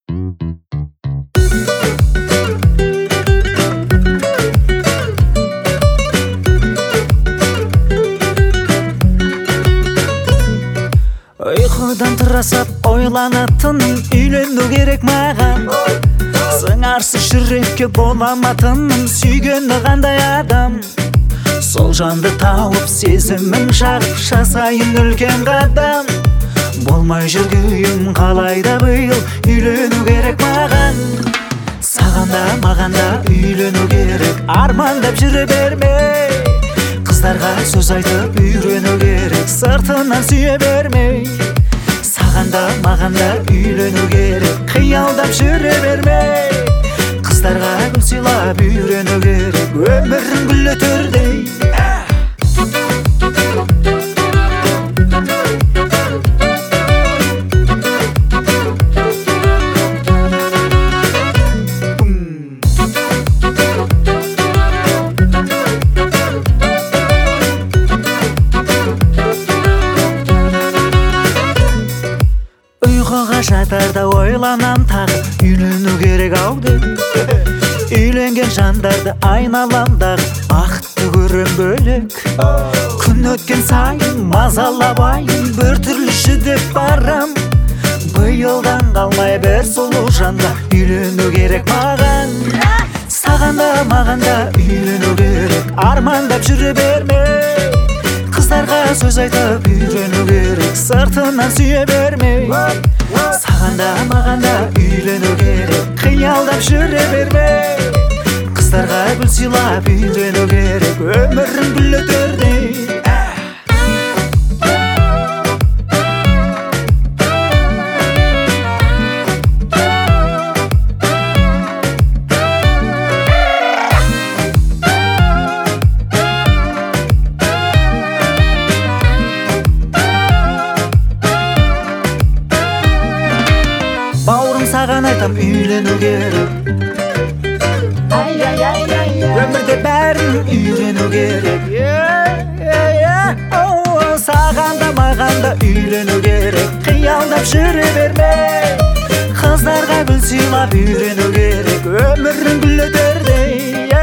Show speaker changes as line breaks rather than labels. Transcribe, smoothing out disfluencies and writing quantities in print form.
Uyqudan turasap ойланатыным, үйлөнүү керек маған. Сыңарсыз жүрекке боламатыным, сүйгені қандай адам. Сол жанды тауып сезімін жағып, жасайын үлкен қадам. Болмай жүргүйім қалайда быйыл, үйлөнүү керек маған. Саған да маған да үйлөнүү керек, армандап жүре бермей. Қыздарға сөз айтып үйренүү керек, сыртынан сүйе бермей. Саған да маған да үйлөнүү керек, қиялдап жүре бермей. Қыздарға гүл сыйлап үйренүү керек, өмірін гүл өтөрдей. Ұйқыға жатарда ойланам тағы, үйлену керек ауды. Үйленген жандарды айналамдағы бақытты көрем бөлек. Күн өткен сайын мазалабайын, бір түрлі жүдеп барам. Бұйылдан қалмай бір сұлу жанға үйлену керек маған. Саған да маған да үйлену керек, армандап жүре бермей. Қыздарға сөз айтып үйрену керек, сыртынан сүйе бермей. Саған да маған да үйлену керек, қиялдап жүре бермей. Қыздарға гүл сыйлап үйрену керек, өмірін гүл өтөрдей. Бауырым саған айтам үйлену керек, өмірде бәрін үйрену керек. Саған да маған да үйлену керек, қиялдап жүре бермей. Қыздарға гүл сыйлап үйрену керек, өмірін гүл өтөрдей.